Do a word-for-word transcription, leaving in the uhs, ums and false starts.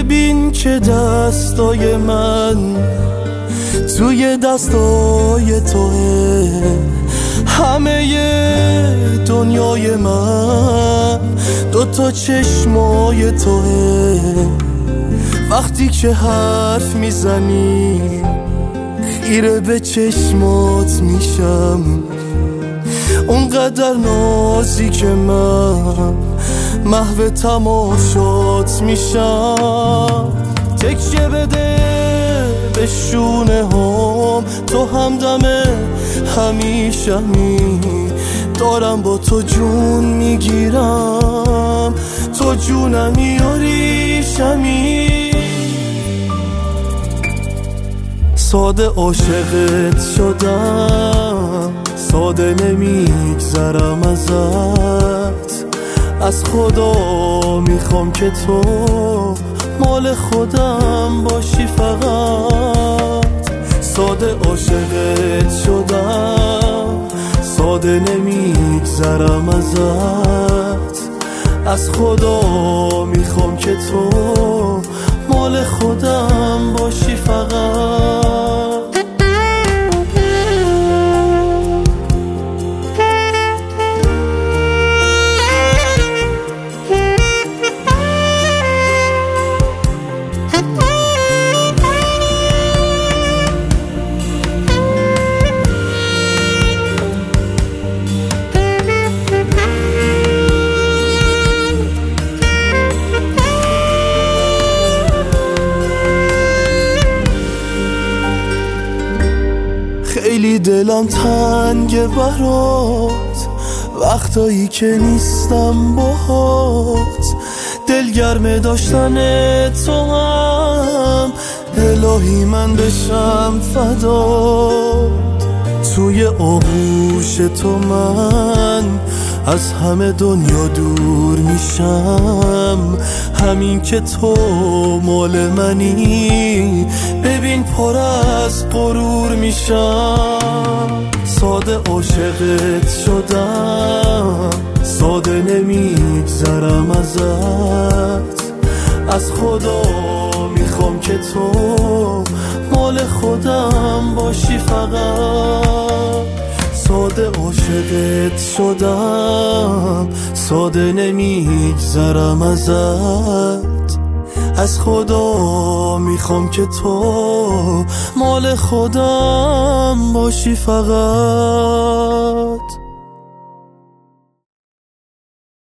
ببین که دستای من توی دستای توه، همه دنیای من دوتا چشمای توه. وقتی که حرف میزنی خیره به چشمات میشم، اونقدر نازی که من محو تماشات میشم. تکیه بده به شونه هم، تو همدم همیشمی، دارم با تو جون میگیرم، تو جونمی و ریشمی. ساده عاشقت شدم، ساده نمیگذرم ازت، از خدا میخوام که تو مال خودم باشی فقط. ساده عاشقت شدم، ساده نمیگذرم ازت، از خدا میخوام که تو مال خودم باشی فقط. خیلی دلم تنگه برات، وقتایی که نیستم باهات، دلگرم داشتن تو هم، الهی من بشم فدات. توی آغوش تو من از همه دنیا دور میشم، همین که تو مال منی ببین پر از غرور میشم. ساده عاشقت شدم، ساده نمیگذرم ازت، از خدا میخوام که تو مال خودم باشی فقط. ساده عاشقت شدم، ساده نمیگذرم ازت، از خدا میخوام که تو مال خودم باشی فقط.